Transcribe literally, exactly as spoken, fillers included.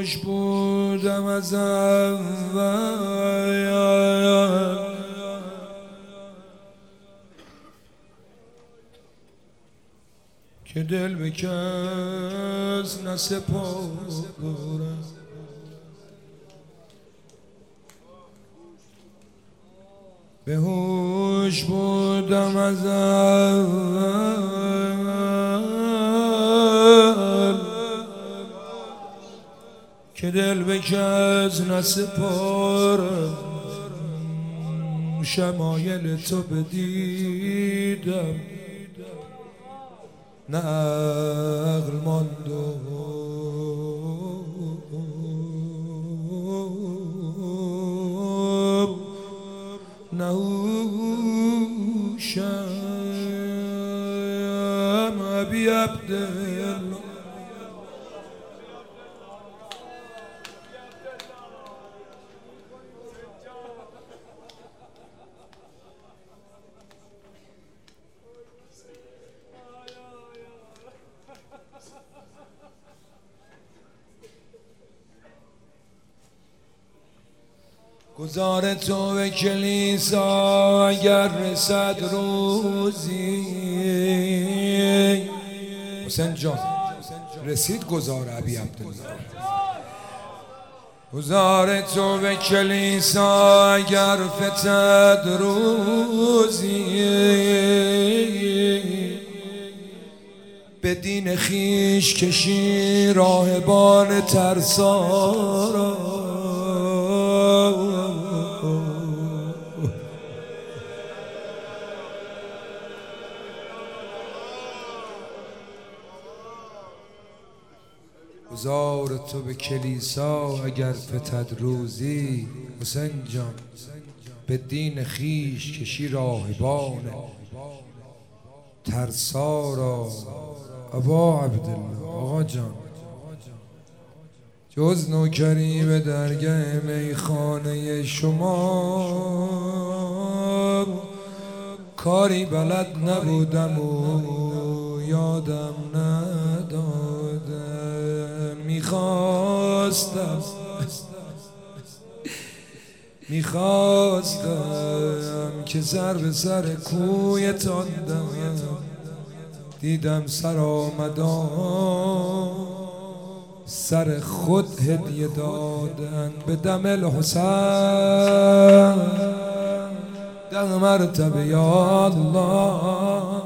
هوش بودم از اول که دل به کس نسپارم، به هوش بودم از اول که دل به کس نسپارم، شمایل تو بدیدم نه عقل ماند و نه هوشم. ابی عبدالله گذار تو به کلیسا اگر رسد روزی. حسین جان رسید گذار ابی عبدالله. گذار تو به کلیسا اگر فتد روزی، به دین خیش کشی راهبان ترسا را. گذار تو به کلیسا اگر فتد روزی، حسین جان به دین خیش کشی راهبان ترسا را. ابا عبدالله آقا جان جز نوکری به درگاه میخانه شما کاری بلد نبودم و یادم ندادم. میخواستم میخواستم که سر به سر کویتان دم، دیدم سر آمدان سر خود هدیه دادن به دم الحسین. ده مرتبه یا الله